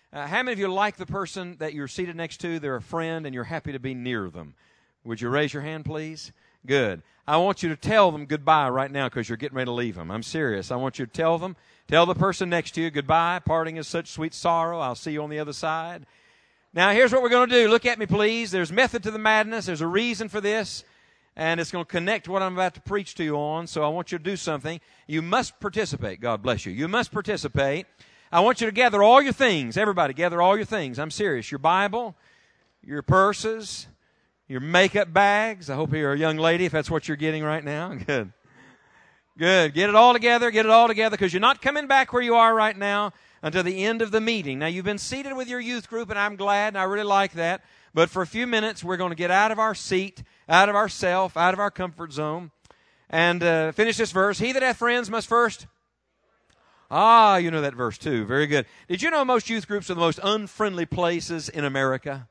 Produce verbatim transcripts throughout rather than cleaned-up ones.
Uh, how many of you like the person that you're seated next to? They're a friend, and you're happy to be near them. Would you raise your hand, please? Good. I want you to tell them goodbye right now because you're getting ready to leave them. I'm serious. I want you to tell them, tell the person next to you, goodbye. Parting is such sweet sorrow. I'll see you on the other side. Now, here's what we're going to do. Look at me, please. There's method to the madness. There's a reason for this, and it's going to connect what I'm about to preach to you on, so I want you to do something. You must participate. God bless you. You must participate. I want you to gather all your things. Everybody, gather all your things. I'm serious. Your Bible, your purses, your makeup bags. I hope you're a young lady if that's what you're getting right now. Good. Good. Get it all together. Get it all together because you're not coming back where you are right now until the end of the meeting. Now, you've been seated with your youth group, and I'm glad, and I really like that. But for a few minutes, we're going to get out of our seat, out of ourself, out of our comfort zone, and uh, finish this verse. He that hath friends must first... Ah, you know that verse too. Very good. Did you know most youth groups are the most unfriendly places in America?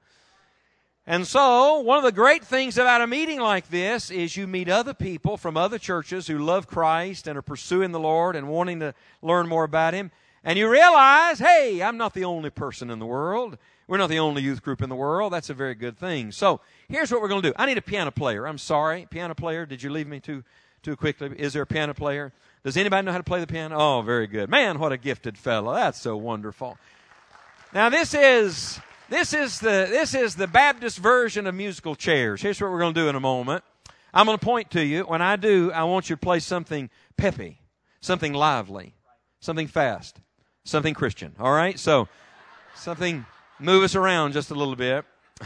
And so, one of the great things about a meeting like this is you meet other people from other churches who love Christ and are pursuing the Lord and wanting to learn more about Him. And you realize, hey, I'm not the only person in the world. We're not the only youth group in the world. That's a very good thing. So, here's what we're going to do. I need a piano player. I'm sorry. Piano player, did you leave me too, too quickly? Is there a piano player? Does anybody know how to play the piano? Oh, very good. Man, what a gifted fellow. That's so wonderful. Now, this is this is the this is the Baptist version of musical chairs. Here's what we're going to do in a moment. I'm going to point to you. When I do, I want you to play something peppy, something lively, something fast, something Christian. All right? So, something, move us around just a little bit.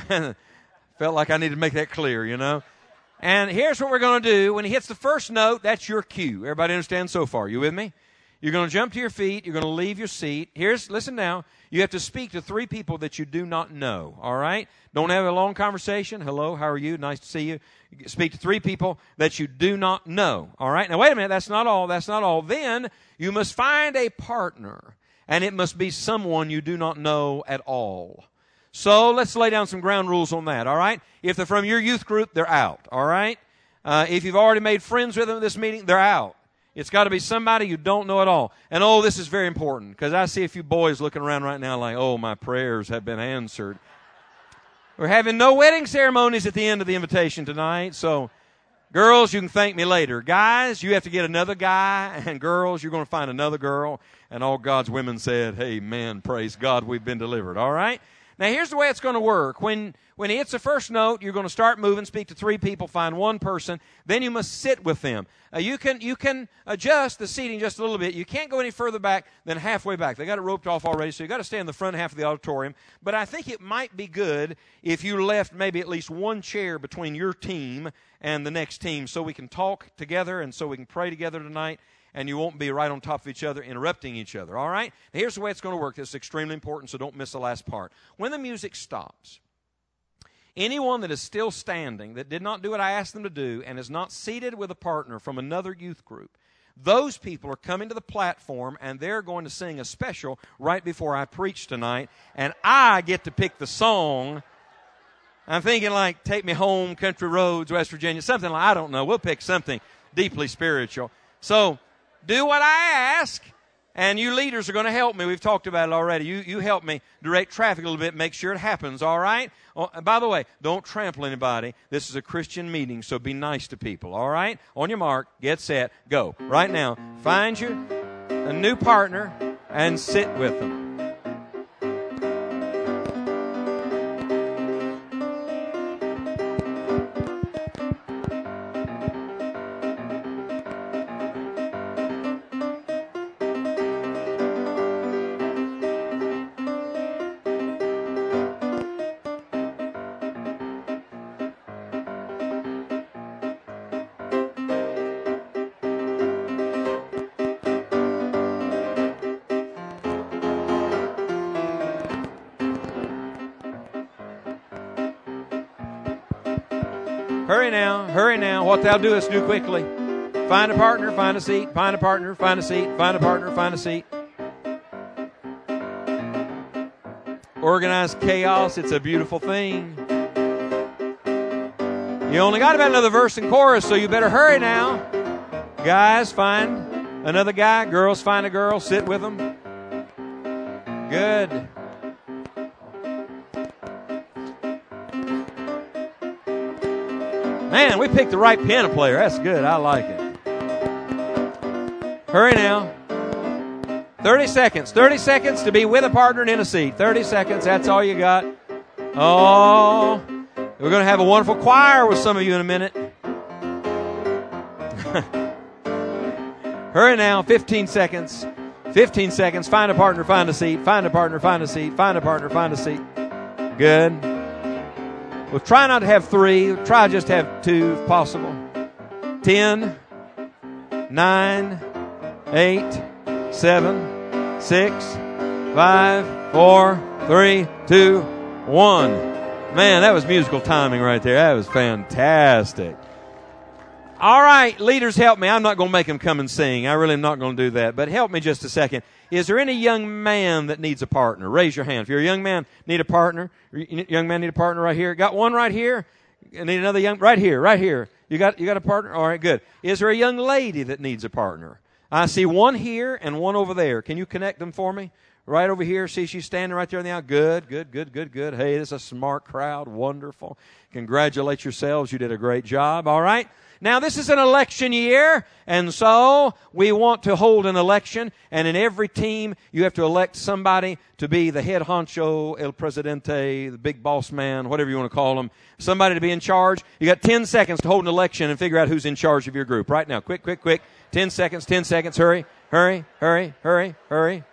Felt like I needed to make that clear, you know. And here's what we're going to do. When he hits the first note, that's your cue. Everybody understand so far? You with me? You're going to jump to your feet. You're going to leave your seat. Here's, listen now. You have to speak to three people that you do not know. All right? Don't have a long conversation. Hello, how are you? Nice to see you. Speak to three people that you do not know. All right? Now, wait a minute. That's not all. That's not all. Then you must find a partner, and it must be someone you do not know at all. So let's lay down some ground rules on that, all right? If they're from your youth group, they're out, all right? Uh, if you've already made friends with them at this meeting, they're out. It's got to be somebody you don't know at all. And, oh, this is very important because I see a few boys looking around right now like, oh, my prayers have been answered. We're having no wedding ceremonies at the end of the invitation tonight, so girls, you can thank me later. Guys, you have to get another guy, and girls, you're going to find another girl. And all God's women said, amen, praise God, we've been delivered, all right? Now, here's the way it's going to work. When when he hits the first note, you're going to start moving, speak to three people, find one person. Then you must sit with them. Uh, you can you can adjust the seating just a little bit. You can't go any further back than halfway back. They got it roped off already, so you got to stay in the front half of the auditorium. But I think it might be good if you left maybe at least one chair between your team and the next team so we can talk together and so we can pray together tonight. And you won't be right on top of each other, interrupting each other, all right? Now, here's the way it's going to work. This is extremely important, so don't miss the last part. When the music stops, anyone that is still standing, that did not do what I asked them to do, and is not seated with a partner from another youth group, those people are coming to the platform, and they're going to sing a special right before I preach tonight, and I get to pick the song. I'm thinking like, Take Me Home, Country Roads, West Virginia, something like, I don't know. We'll pick something deeply spiritual. So, do what I ask, and you leaders are going to help me. We've talked about it already. You you help me direct traffic a little bit, make sure it happens, all right? Oh, by the way, don't trample anybody. This is a Christian meeting, so be nice to people, all right? On your mark, get set, go. Right now, find you a new partner and sit with them. Hurry now, hurry now. What thou doest, do quickly. Find a partner, find a seat, find a partner, find a seat, find a partner, find a seat. Organized chaos, it's a beautiful thing. You only got about another verse and chorus, so you better hurry now. Guys, find another guy. Girls, find a girl. Sit with them. Good. Man, we picked the right piano player. That's good. I like it. Hurry now. thirty seconds. thirty seconds to be with a partner and in a seat. thirty seconds. That's all you got. Oh, we're going to have a wonderful choir with some of you in a minute. Hurry now. fifteen seconds. fifteen seconds. Find a partner, find a seat. Find a partner, find a seat. Find a partner, find a seat. Good. We'll try not to have three. We'll try just to have two if possible. Ten, nine, eight, seven, six, five, four, three, two, one. Man, that was musical timing right there. That was fantastic. All right, leaders, help me. I'm not going to make them come and sing. I really am not going to do that. But help me just a second. Is there any young man that needs a partner? Raise your hand. If you're a young man, need a partner. Young man need a partner right here. Got one right here? Need another young, right here, right here. You got, you got a partner? All right, good. Is there a young lady that needs a partner? I see one here and one over there. Can you connect them for me? Right over here. See, she's standing right there in the aisle. Good, good, good, good, good. Hey, this is a smart crowd. Wonderful. Congratulate yourselves. You did a great job. All right. Now, this is an election year, and so we want to hold an election, and in every team, you have to elect somebody to be the head honcho, el presidente, the big boss man, whatever you want to call them, somebody to be in charge. You got ten seconds to hold an election and figure out who's in charge of your group right now. Quick, quick, quick. ten seconds, ten seconds. Hurry, hurry, hurry, hurry, hurry.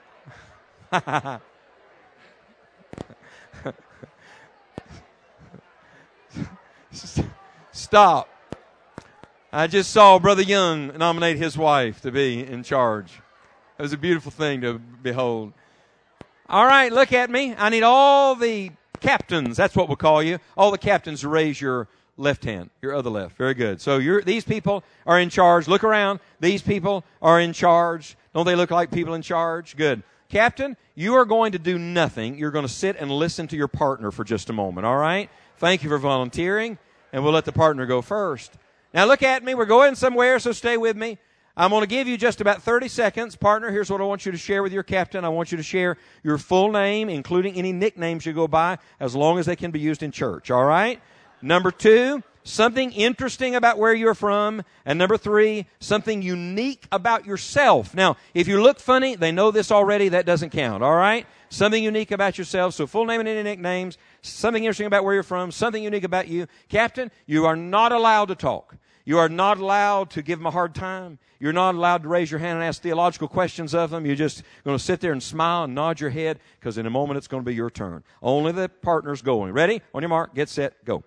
Stop. I just saw Brother Young nominate his wife to be in charge. It was a beautiful thing to behold. All right, look at me. I need all the captains, that's what we'll call you, all the captains to raise your left hand, your other left. Very good. So you're, these people are in charge. Look around. These people are in charge. Don't they look like people in charge? Good. Captain, you are going to do nothing. You're going to sit and listen to your partner for just a moment, all right? Thank you for volunteering, and we'll let the partner go first. Now look at me. We're going somewhere, so stay with me. I'm going to give you just about thirty seconds. Partner, here's what I want you to share with your captain. I want you to share your full name, including any nicknames you go by, as long as they can be used in church, all right? Number two, something interesting about where you're from. And number three, something unique about yourself. Now, if you look funny, they know this already. That doesn't count, all right? Something unique about yourself. So full name and any nicknames. Something interesting about where you're from. Something unique about you. Captain, you are not allowed to talk. You are not allowed to give them a hard time. You're not allowed to raise your hand and ask theological questions of them. You're just going to sit there and smile and nod your head, because in a moment it's going to be your turn. Only the partner's going. Ready? On your mark, get set, go.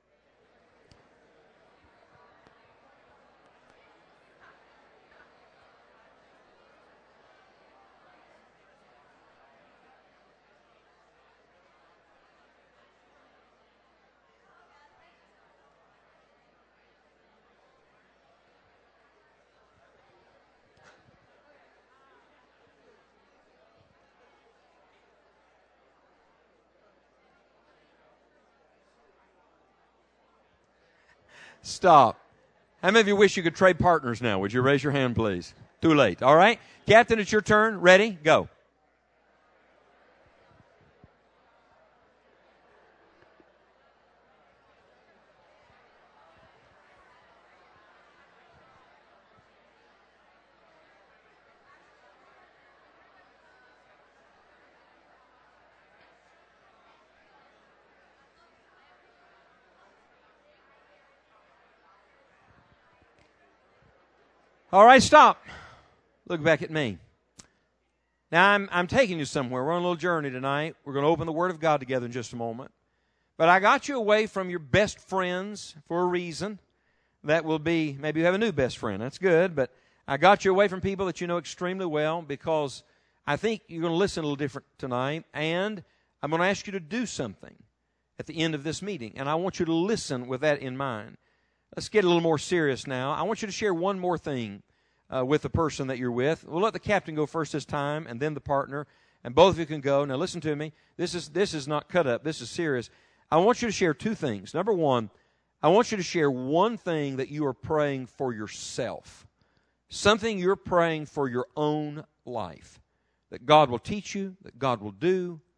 Stop. How many of you wish you could trade partners now? Would you raise your hand, please? Too late. All right. Captain, it's your turn. Ready? Go. All right, stop. Look back at me. Now, I'm, I'm taking you somewhere. We're on a little journey tonight. We're going to open the Word of God together in just a moment. But I got you away from your best friends for a reason. That will be, maybe you have a new best friend. That's good. But I got you away from people that you know extremely well, because I think you're going to listen a little different tonight. And I'm going to ask you to do something at the end of this meeting. And I want you to listen with that in mind. Let's get a little more serious now. I want you to share one more thing uh, with the person that you're with. We'll let the captain go first this time, and then the partner, and both of you can go. Now listen to me. This is this is not cut up. This is serious. I want you to share two things. Number one, I want you to share one thing that you are praying for yourself. Something you're praying for your own life. That God will teach you, that God will do,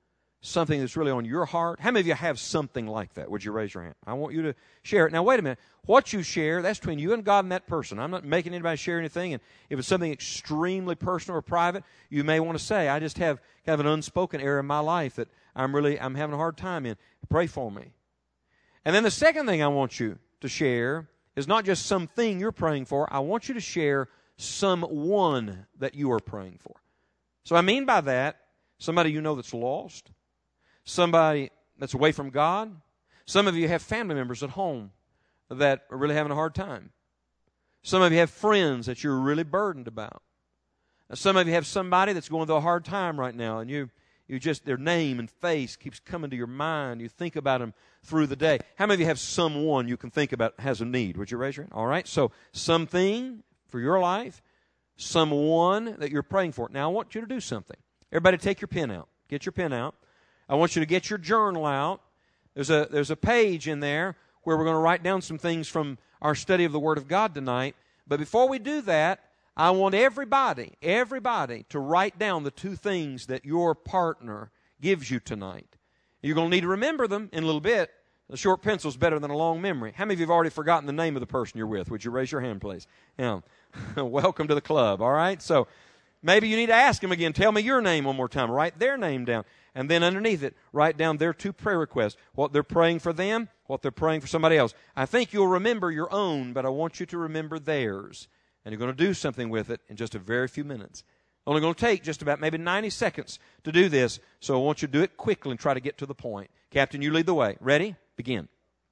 something that's really on your heart? How many of you have something like that? Would you raise your hand? I want you to share it. Now, wait a minute. What you share, that's between you and God and that person. I'm not making anybody share anything. And if it's something extremely personal or private, you may want to say, I just have kind of an unspoken area in my life that I'm really, I'm having a hard time in. Pray for me. And then the second thing I want you to share is not just something you're praying for. I want you to share someone that you are praying for. So I mean by that, somebody you know that's lost, somebody that's away from God. Some of you have family members at home that are really having a hard time. Some of you have friends that you're really burdened about. Some of you have somebody that's going through a hard time right now, and you you just, their name and face keeps coming to your mind. You think about them through the day. How many of you have someone you can think about has a need? Would you raise your hand? All right, so something for your life, someone that you're praying for. Now, I want you to do something. Everybody take your pen out. Get your pen out. I want you to get your journal out. There's a, there's a page in there where we're going to write down some things from our study of the Word of God tonight. But before we do that, I want everybody, everybody to write down the two things that your partner gives you tonight. You're going to need to remember them in a little bit. A short pencil is better than a long memory. How many of you have already forgotten the name of the person you're with? Would you raise your hand, please? Yeah. Welcome to the club, all right? So maybe you need to ask them again. Tell me your name one more time. Write their name down. And then underneath it, write down their two prayer requests. What they're praying for them, what they're praying for somebody else. I think you'll remember your own, but I want you to remember theirs. And you're going to do something with it in just a very few minutes. Only going to take just about maybe ninety seconds to do this, so I want you to do it quickly and try to get to the point. Captain, you lead the way. Ready? Begin.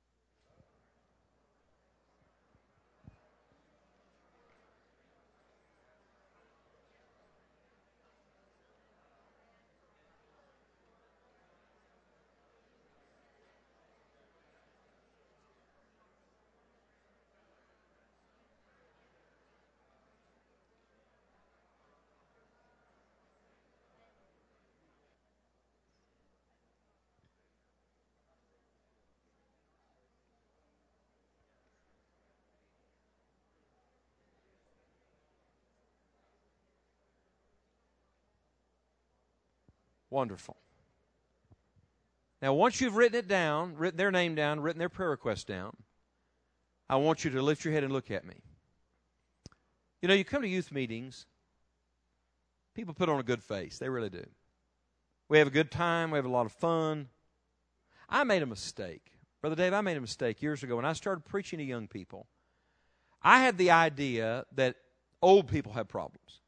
Wonderful. Now, once you've written it down, written their name down, written their prayer request down, I want you to lift your head and look at me. You know, you come to youth meetings, people put on a good face. They really do. We have a good time. We have a lot of fun. I made a mistake. Brother Dave, I made a mistake years ago when I started preaching to young people. I had the idea that old people have problems.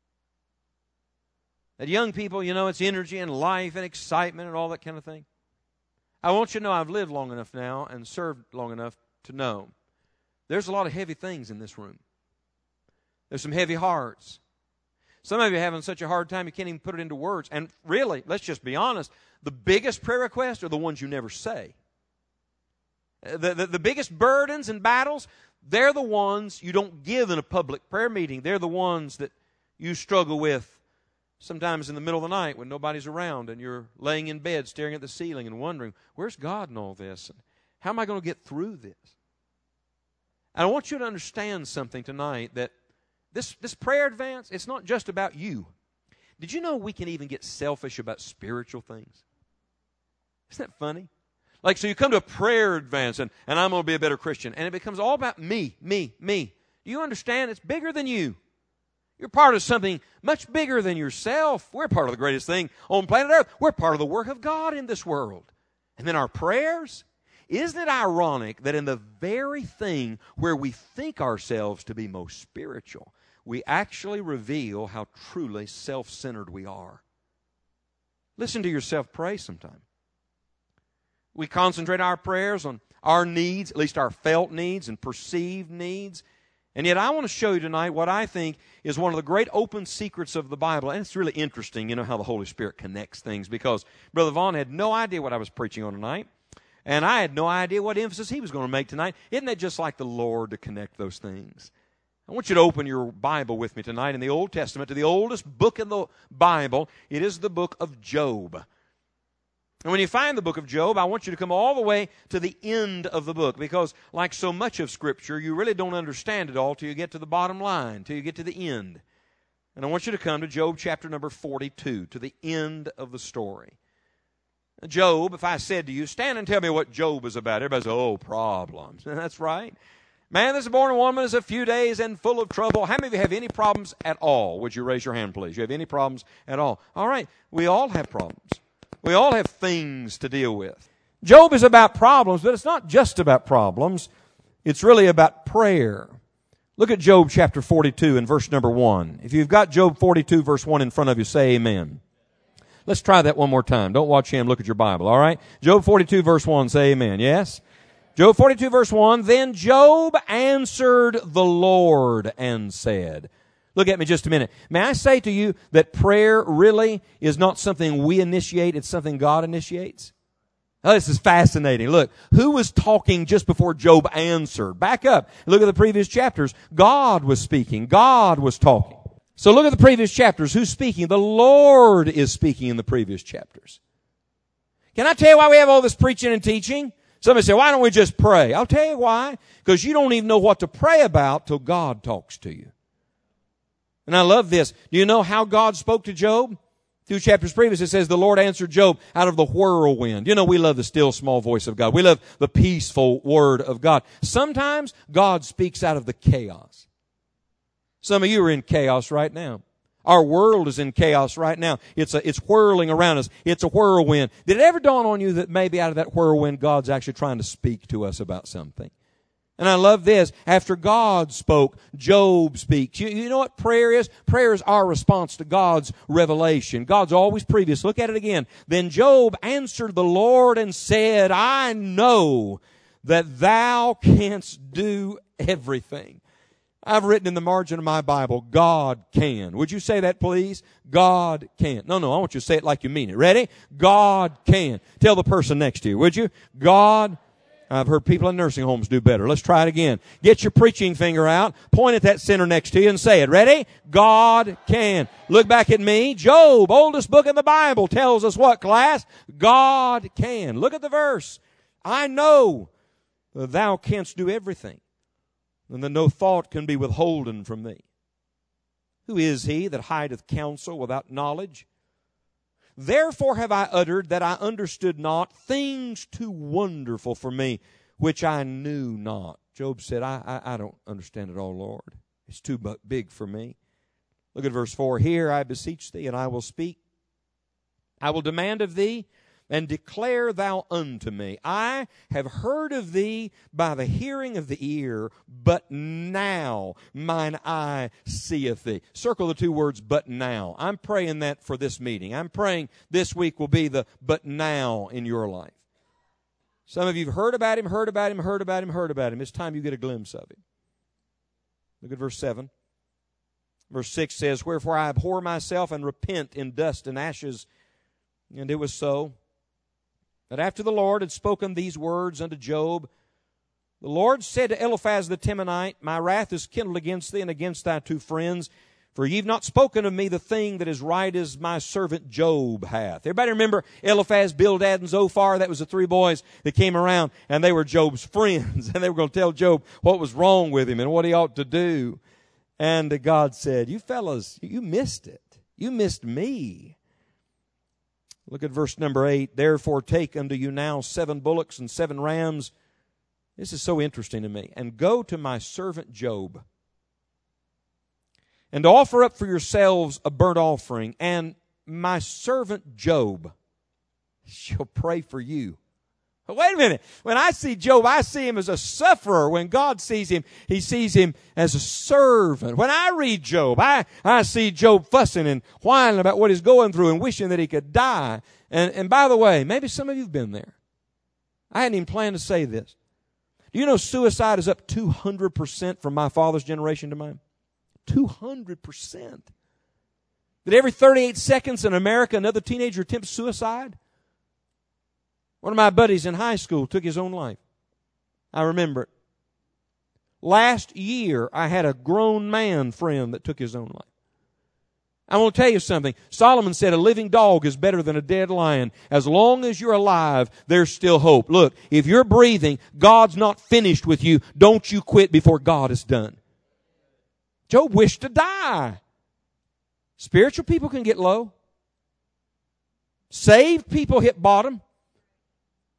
That young people, you know, it's energy and life and excitement and all that kind of thing. I want you to know I've lived long enough now and served long enough to know there's a lot of heavy things in this room. There's some heavy hearts. Some of you are having such a hard time you can't even put it into words. And really, let's just be honest, the biggest prayer requests are the ones you never say. The, the, the biggest burdens and battles, they're the ones you don't give in a public prayer meeting. They're the ones that you struggle with sometimes in the middle of the night when nobody's around and you're laying in bed staring at the ceiling and wondering, where's God in all this? And how am I going to get through this? And I want you to understand something tonight, that this, this prayer advance, it's not just about you. Did you know we can even get selfish about spiritual things? Isn't that funny? Like, so you come to a prayer advance and, and I'm going to be a better Christian. And it becomes all about me, me, me. Do you understand? It's bigger than you. You're part of something much bigger than yourself. We're part of the greatest thing on planet Earth. We're part of the work of God in this world. And then our prayers. Isn't it ironic that in the very thing where we think ourselves to be most spiritual, we actually reveal how truly self-centered we are? Listen to yourself pray sometime. We concentrate our prayers on our needs, at least our felt needs and perceived needs. And yet I want to show you tonight what I think is one of the great open secrets of the Bible. And it's really interesting, you know, how the Holy Spirit connects things, because Brother Vaughn had no idea what I was preaching on tonight. And I had no idea what emphasis he was going to make tonight. Isn't that just like the Lord to connect those things? I want you to open your Bible with me tonight in the Old Testament to the oldest book in the Bible. It is the book of Job. And when you find the book of Job, I want you to come all the way to the end of the book, because like so much of Scripture, you really don't understand it all till you get to the bottom line, till you get to the end. And I want you to come to Job chapter number forty-two, to the end of the story. Job, if I said to you, stand and tell me what Job is about, everybody says, oh, problems. That's right. Man that's born a woman is a few days and full of trouble. How many of you have any problems at all? Would you raise your hand, please? You have any problems at all? All right. We all have problems. We all have things to deal with. Job is about problems, but it's not just about problems. It's really about prayer. Look at Job chapter forty-two and verse number one. If you've got Job forty-two verse one in front of you, say amen. Let's try that one more time. Don't watch him. Look at your Bible, all right? Job forty-two verse one, say amen. Yes? Job forty-two verse one, then Job answered the Lord and said. Look at me just a minute. May I say to you that prayer really is not something we initiate, it's something God initiates? Oh, this is fascinating. Look, who was talking just before Job answered? Back up. Look at the previous chapters. God was speaking. God was talking. So look at the previous chapters. Who's speaking? The Lord is speaking in the previous chapters. Can I tell you why we have all this preaching and teaching? Somebody say, why don't we just pray? I'll tell you why. Because you don't even know what to pray about till God talks to you. And I love this. Do you know how God spoke to Job? Two chapters previous, it says, the Lord answered Job out of the whirlwind. You know, we love the still small voice of God. We love the peaceful word of God. Sometimes God speaks out of the chaos. Some of you are in chaos right now. Our world is in chaos right now. It's a, it's whirling around us. It's a whirlwind. Did it ever dawn on you that maybe out of that whirlwind, God's actually trying to speak to us about something? And I love this. After God spoke, Job speaks. You, you know what prayer is? Prayer is our response to God's revelation. God's always previous. Look at it again. Then Job answered the Lord and said, I know that thou canst do everything. I've written in the margin of my Bible, God can. Would you say that, please? God can. No, no, I want you to say it like you mean it. Ready? God can. Tell the person next to you, would you? God I've heard people in nursing homes do better. Let's try it again. Get your preaching finger out. Point at that sinner next to you and say it. Ready? God can. Look back at me. Job, oldest book in the Bible, tells us what, class? God can. Look at the verse. I know that thou canst do everything, and that no thought can be withholden from thee. Who is he that hideth counsel without knowledge? Therefore have I uttered that I understood not things too wonderful for me, which I knew not. Job said, I, I, I don't understand it all, Lord. It's too big for me. Look at verse four. Here I beseech thee, and I will speak. I will demand of thee, and declare thou unto me. I have heard of thee by the hearing of the ear, but now mine eye seeth thee. Circle the two words, but now. I'm praying that for this meeting. I'm praying this week will be the but now in your life. Some of you have heard about him, heard about him, heard about him, heard about him. It's time you get a glimpse of him. Look at verse seven. Verse six says, wherefore I abhor myself and repent in dust and ashes. And it was so. That after the Lord had spoken these words unto Job, the Lord said to Eliphaz the Temanite, my wrath is kindled against thee and against thy two friends, for ye have not spoken of me the thing that is right as my servant Job hath. Everybody remember Eliphaz, Bildad, and Zophar? That was the three boys that came around, and they were Job's friends, and they were going to tell Job what was wrong with him and what he ought to do. And God said, you fellas, you missed it. You missed me. Look at verse number eight. Therefore take unto you now seven bullocks and seven rams. This is so interesting to me. And go to my servant Job, and offer up for yourselves a burnt offering. And my servant Job shall pray for you. But wait a minute. When I see Job, I see him as a sufferer. When God sees him, he sees him as a servant. When I read Job, I, I see Job fussing and whining about what he's going through and wishing that he could die. And, and by the way, maybe some of you have been there. I hadn't even planned to say this. Do you know suicide is up two hundred percent from my father's generation to mine? two hundred percent. That every thirty-eight seconds in America, another teenager attempts suicide? One of my buddies in high school took his own life. I remember it. Last year, I had a grown man friend that took his own life. I want to tell you something. Solomon said a living dog is better than a dead lion. As long as you're alive, there's still hope. Look, if you're breathing, God's not finished with you. Don't you quit before God is done. Job wished to die. Spiritual people can get low. Saved people hit bottom.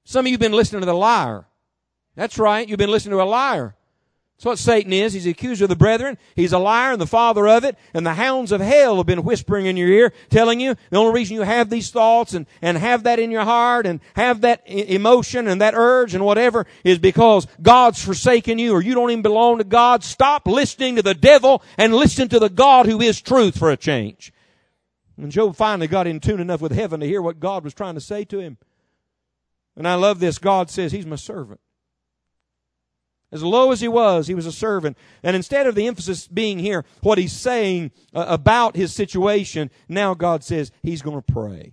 Some of you have been listening to the liar. That's right, you've been listening to a liar. That's what Satan is. He's the accuser of the brethren. He's a liar and the father of it. And the hounds of hell have been whispering in your ear, telling you the only reason you have these thoughts and, and have that in your heart and have that emotion and that urge and whatever is because God's forsaken you or you don't even belong to God. Stop listening to the devil and listen to the God who is truth for a change. And Job finally got in tune enough with heaven to hear what God was trying to say to him. And I love this. God says, He's my servant. As low as he was, he was a servant. And instead of the emphasis being here, what he's saying uh, about his situation, now God says he's going to pray.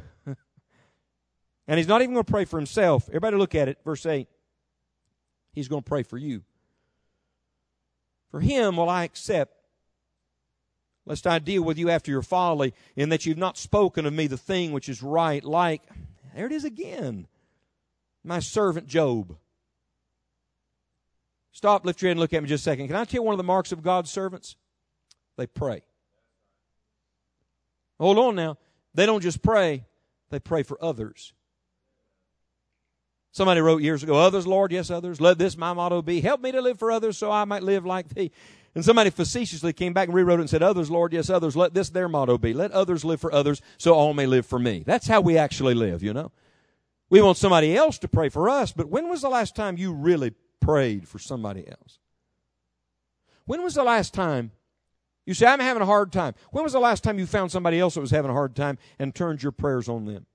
And he's not even going to pray for himself. Everybody look at it, verse eight. He's going to pray for you. For him will I accept, lest I deal with you after your folly, in that you've not spoken of me the thing which is right, like, there it is again, my servant Job. Stop, lift your head and look at me just a second. Can I tell you one of the marks of God's servants? They pray. Hold on now. They don't just pray, they pray for others. Somebody wrote years ago, others, Lord, yes, others. Let this my motto be, help me to live for others so I might live like thee. And somebody facetiously came back and rewrote it and said, others, Lord, yes, others. Let this their motto be. Let others live for others so all may live for me. That's how we actually live, you know. We want somebody else to pray for us, but when was the last time you really prayed for somebody else? When was the last time you say, I'm having a hard time? When was the last time you found somebody else that was having a hard time and turned your prayers on them?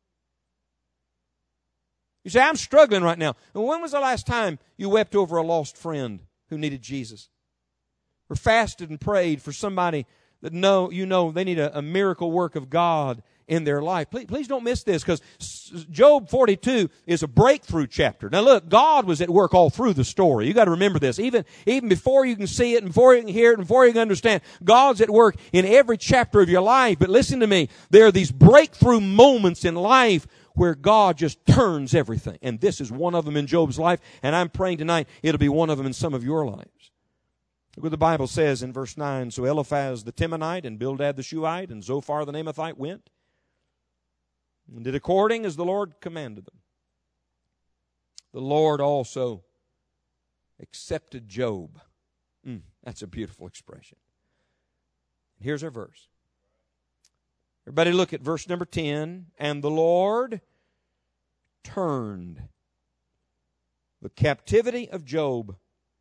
You say, I'm struggling right now. And when was the last time you wept over a lost friend who needed Jesus? Or fasted and prayed for somebody that know you know they need a, a miracle work of God in their life. Please, please don't miss this, because Job forty-two is a breakthrough chapter. Now look, God was at work all through the story. You got to remember this. Even, even before you can see it, and before you can hear it, and before you can understand, God's at work in every chapter of your life. But listen to me. There are these breakthrough moments in life where God just turns everything. And this is one of them in Job's life. And I'm praying tonight it'll be one of them in some of your lives. Look what the Bible says in verse nine. So Eliphaz the Temanite and Bildad the Shuhite and Zophar the Naamathite went and did according as the Lord commanded them. The Lord also accepted Job. Mm, that's a beautiful expression. Here's our verse. Everybody look at verse number ten. And the Lord turned the captivity of Job.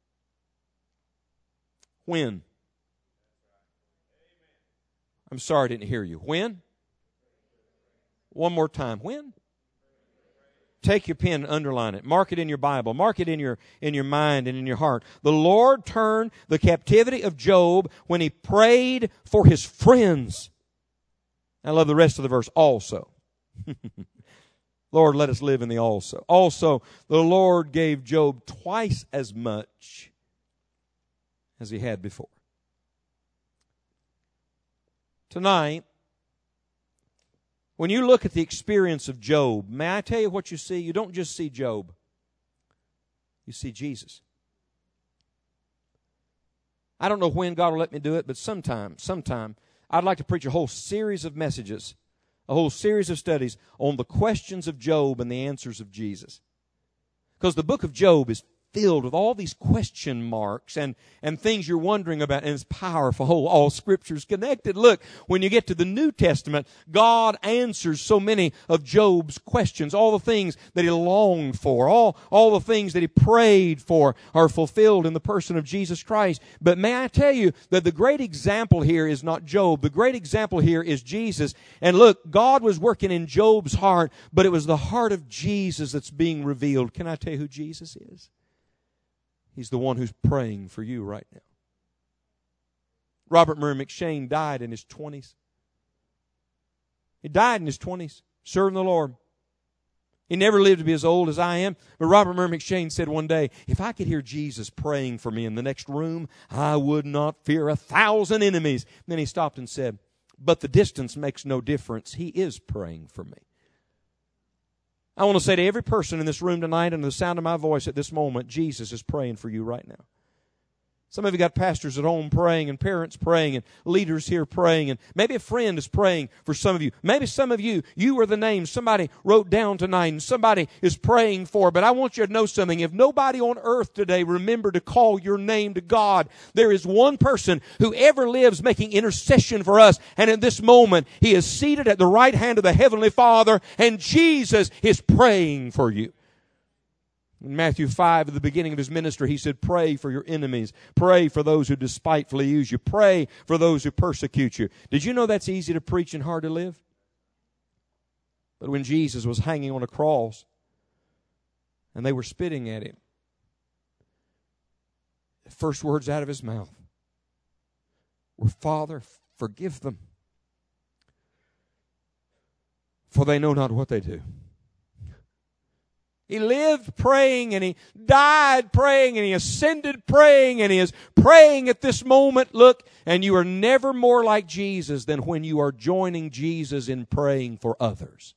When? I'm sorry I didn't hear you. When? One more time. When? Take your pen and underline it. Mark it in your Bible. Mark it in your, in your mind and in your heart. The Lord turned the captivity of Job when he prayed for his friends. I love the rest of the verse. Also. Lord, let us live in the also. Also, the Lord gave Job twice as much as he had before. Tonight, when you look at the experience of Job, may I tell you what you see? You don't just see Job. You see Jesus. I don't know when God will let me do it, but sometime, sometime, I'd like to preach a whole series of messages, a whole series of studies on the questions of Job and the answers of Jesus. Because the book of Job is filled with all these question marks and, and things you're wondering about, and it's powerful. Oh, all Scripture's connected. Look, when you get to the New Testament, God answers so many of Job's questions. All the things that he longed for, all, all the things that he prayed for are fulfilled in the person of Jesus Christ. But may I tell you that the great example here is not Job. The great example here is Jesus. And look, God was working in Job's heart, but it was the heart of Jesus that's being revealed. Can I tell you who Jesus is? He's the one who's praying for you right now. Robert Murray McCheyne died in his twenties. He died in his twenties, serving the Lord. He never lived to be as old as I am. But Robert Murray McCheyne said one day, if I could hear Jesus praying for me in the next room, I would not fear a thousand enemies. And then he stopped and said, but the distance makes no difference. He is praying for me. I want to say to every person in this room tonight, and the sound of my voice at this moment, Jesus is praying for you right now. Some of you got pastors at home praying and parents praying and leaders here praying, and maybe a friend is praying for some of you. Maybe some of you, you are the names somebody wrote down tonight and somebody is praying for. But I want you to know something. If nobody on earth today remembered to call your name to God, there is one person who ever lives making intercession for us. And in this moment, He is seated at the right hand of the Heavenly Father, and Jesus is praying for you. In Matthew five, at the beginning of His ministry, He said, pray for your enemies. Pray for those who despitefully use you. Pray for those who persecute you. Did you know that's easy to preach and hard to live? But when Jesus was hanging on a cross and they were spitting at Him, the first words out of His mouth were, Father, forgive them, for they know not what they do. He lived praying, and He died praying, and He ascended praying, and He is praying at this moment. Look, and you are never more like Jesus than when you are joining Jesus in praying for others.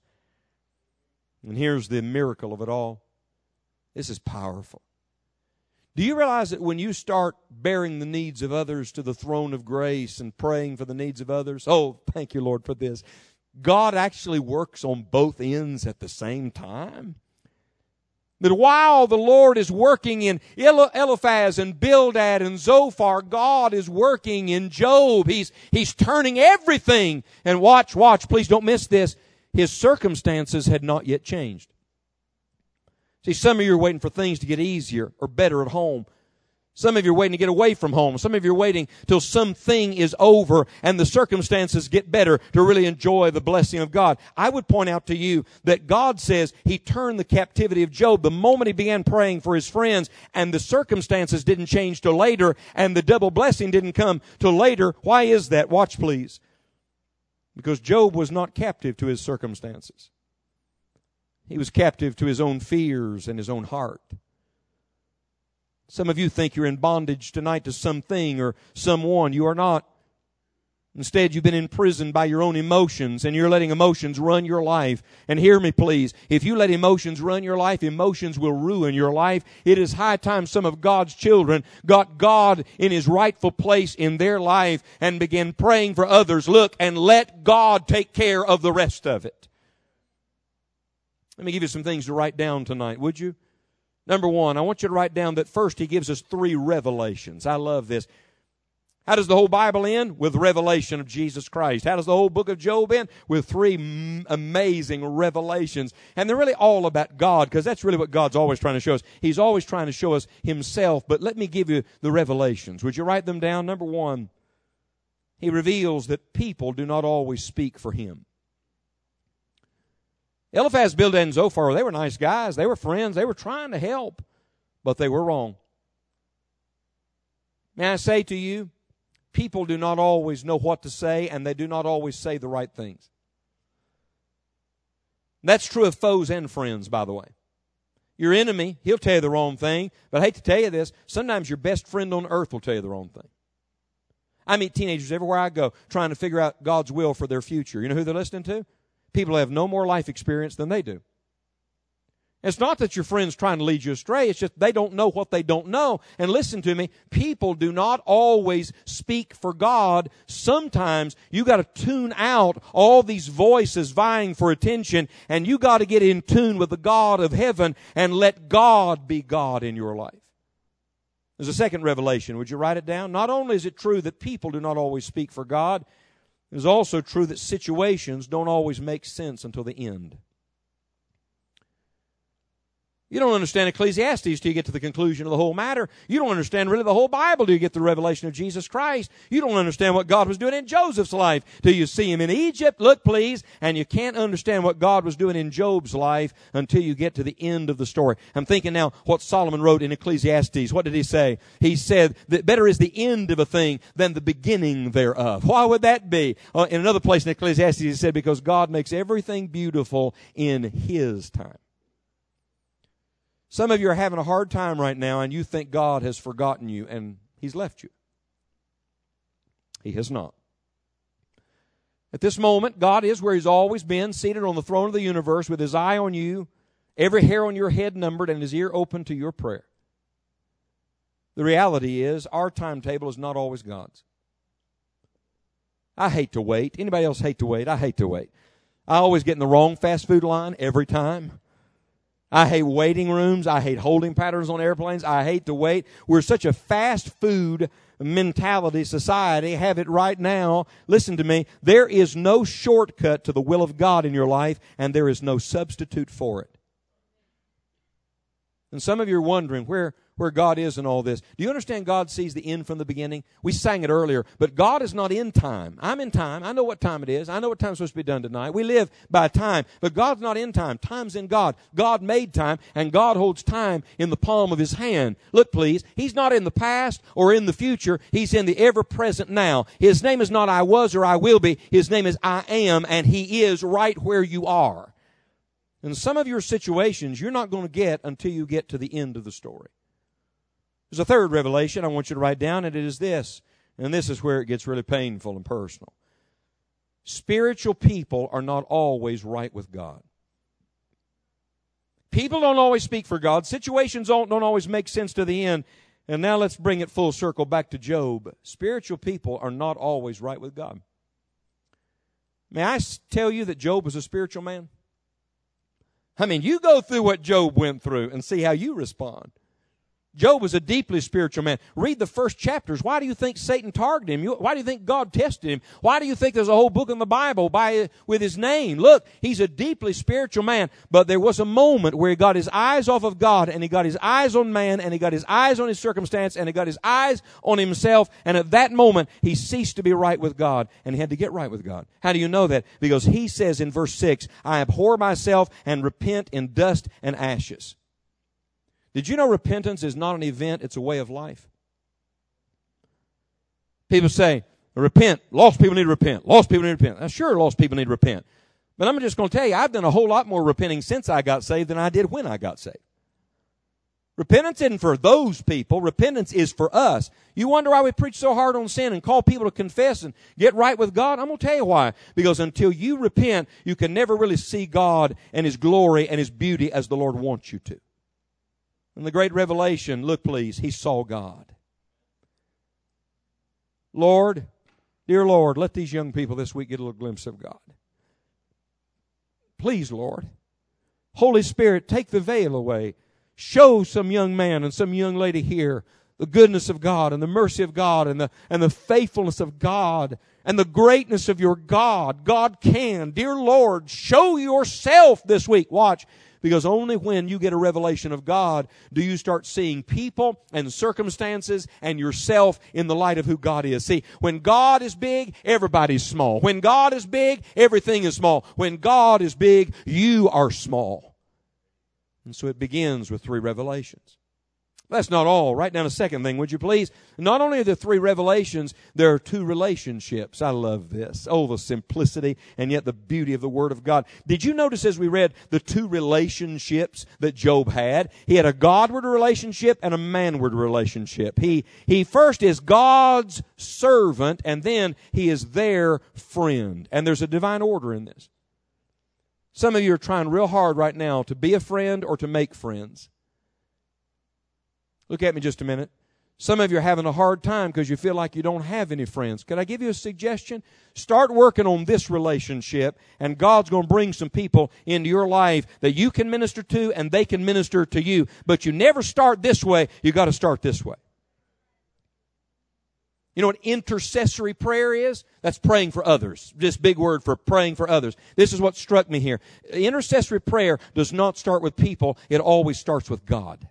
And here's the miracle of it all. This is powerful. Do you realize that when you start bearing the needs of others to the throne of grace and praying for the needs of others, oh, thank you, Lord, for this, God actually works on both ends at the same time? That while the Lord is working in Eliphaz and Bildad and Zophar, God is working in Job. He's, he's turning everything. And watch, watch, please don't miss this. His circumstances had not yet changed. See, some of you are waiting for things to get easier or better at home. Some of you are waiting to get away from home. Some of you are waiting till something is over and the circumstances get better to really enjoy the blessing of God. I would point out to you that God says He turned the captivity of Job the moment he began praying for his friends, and the circumstances didn't change till later, and the double blessing didn't come till later. Why is that? Watch, please. Because Job was not captive to his circumstances. He was captive to his own fears and his own heart. Some of you think you're in bondage tonight to something or someone. You are not. Instead, you've been imprisoned by your own emotions, and you're letting emotions run your life. And hear me, please. If you let emotions run your life, emotions will ruin your life. It is high time some of God's children got God in His rightful place in their life and began praying for others. Look, and let God take care of the rest of it. Let me give you some things to write down tonight, would you? Number one, I want you to write down that first He gives us three revelations. I love this. How does the whole Bible end? With revelation of Jesus Christ. How does the whole book of Job end? With three m- amazing revelations. And they're really all about God, because that's really what God's always trying to show us. He's always trying to show us Himself. But let me give you the revelations. Would you write them down? Number one, He reveals that people do not always speak for Him. Eliphaz, Bildad, and Zophar, they were nice guys. They were friends. They were trying to help, but they were wrong. May I say to you, people do not always know what to say, and they do not always say the right things. That's true of foes and friends, by the way. Your enemy, he'll tell you the wrong thing, but I hate to tell you this, sometimes your best friend on earth will tell you the wrong thing. I meet teenagers everywhere I go trying to figure out God's will for their future. You know who they're listening to? People have no more life experience than they do. It's not that your friend's trying to lead you astray. It's just they don't know what they don't know. And listen to me, people do not always speak for God. Sometimes you got to tune out all these voices vying for attention, and you got to get in tune with the God of heaven and let God be God in your life. There's a second revelation. Would you write it down? Not only is it true that people do not always speak for God, it is also true that situations don't always make sense until the end. You don't understand Ecclesiastes till you get to the conclusion of the whole matter. You don't understand really the whole Bible till you get the revelation of Jesus Christ. You don't understand what God was doing in Joseph's life till you see him in Egypt. Look, please. And you can't understand what God was doing in Job's life until you get to the end of the story. I'm thinking now what Solomon wrote in Ecclesiastes. What did he say? He said that better is the end of a thing than the beginning thereof. Why would that be? Uh, in another place in Ecclesiastes he said, because God makes everything beautiful in His time. Some of you are having a hard time right now, and you think God has forgotten you and He's left you. He has not. At this moment, God is where He's always been, seated on the throne of the universe with His eye on you, every hair on your head numbered, and His ear open to your prayer. The reality is our timetable is not always God's. I hate to wait. Anybody else hate to wait? I hate to wait. I always get in the wrong fast food line every time. I hate waiting rooms. I hate holding patterns on airplanes. I hate to wait. We're such a fast food mentality society. Have it right now. Listen to me. There is no shortcut to the will of God in your life, and there is no substitute for it. And some of you are wondering where, where God is in all this. Do you understand God sees the end from the beginning? We sang it earlier, but God is not in time. I'm in time. I know what time it is. I know what time's supposed to be done tonight. We live by time, but God's not in time. Time's in God. God made time, and God holds time in the palm of His hand. Look, please. He's not in the past or in the future. He's in the ever-present now. His name is not I was or I will be. His name is I am, and He is right where you are. And some of your situations you're not going to get until you get to the end of the story. There's a third revelation I want you to write down, and it is this. And this is where it gets really painful and personal. Spiritual people are not always right with God. People don't always speak for God. Situations don't, don't always make sense to the end. And now let's bring it full circle back to Job. Spiritual people are not always right with God. May I tell you that Job was a spiritual man? I mean, you go through what Job went through and see how you respond. Job was a deeply spiritual man. Read the first chapters. Why do you think Satan targeted him? Why do you think God tested him? Why do you think there's a whole book in the Bible by with his name? Look, he's a deeply spiritual man. But there was a moment where he got his eyes off of God, and he got his eyes on man, and he got his eyes on his circumstance, and he got his eyes on himself. And at that moment, he ceased to be right with God, and he had to get right with God. How do you know that? Because he says in verse six, I abhor myself and repent in dust and ashes. Did you know repentance is not an event, it's a way of life? People say, repent. Lost people need to repent. Lost people need to repent. Now, sure, lost people need to repent. But I'm just going to tell you, I've done a whole lot more repenting since I got saved than I did when I got saved. Repentance isn't for those people. Repentance is for us. You wonder why we preach so hard on sin and call people to confess and get right with God? I'm going to tell you why. Because until you repent, you can never really see God and His glory and His beauty as the Lord wants you to. In the great revelation, look please, he saw God. Lord, dear Lord, let these young people this week get a little glimpse of God. Please, Lord. Holy Spirit, take the veil away. Show some young man and some young lady here the goodness of God and the mercy of God and the, and the faithfulness of God and the greatness of your God. God can. Dear Lord, show yourself this week. Watch. Because only when you get a revelation of God do you start seeing people and circumstances and yourself in the light of who God is. See, when God is big, everybody's small. When God is big, everything is small. When God is big, you are small. And so it begins with three revelations. That's not all. Write down a second thing, would you please? Not only are there three revelations, there are two relationships. I love this. Oh, the simplicity and yet the beauty of the Word of God. Did you notice as we read the two relationships that Job had? He had a Godward relationship and a manward relationship. He, he first is God's servant, and then he is their friend. And there's a divine order in this. Some of you are trying real hard right now to be a friend or to make friends. Look at me just a minute. Some of you are having a hard time because you feel like you don't have any friends. Could I give you a suggestion? Start working on this relationship, and God's going to bring some people into your life that you can minister to and they can minister to you. But you never start this way. You got to start this way. You know what intercessory prayer is? That's praying for others. This big word for praying for others. This is what struck me here. Intercessory prayer does not start with people. It always starts with God.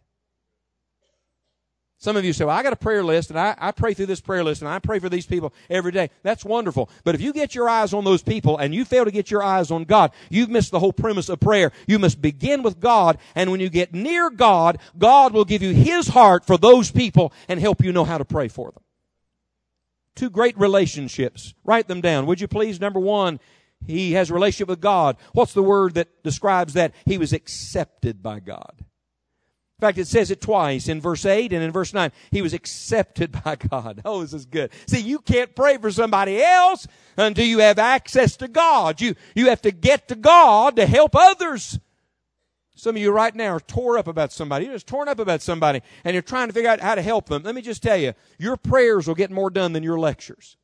Some of you say, well, I got a prayer list, and I, I pray through this prayer list, and I pray for these people every day. That's wonderful. But if you get your eyes on those people, and you fail to get your eyes on God, you've missed the whole premise of prayer. You must begin with God, and when you get near God, God will give you His heart for those people and help you know how to pray for them. Two great relationships. Write them down, would you please? Number one, he has a relationship with God. What's the word that describes that? He was accepted by God. In fact, it says it twice in verse eight and in verse nine. He was accepted by God. Oh, this is good. See, you can't pray for somebody else until you have access to God. You, you have to get to God to help others. Some of you right now are tore up about somebody. You're just torn up about somebody, and you're trying to figure out how to help them. Let me just tell you, your prayers will get more done than your lectures.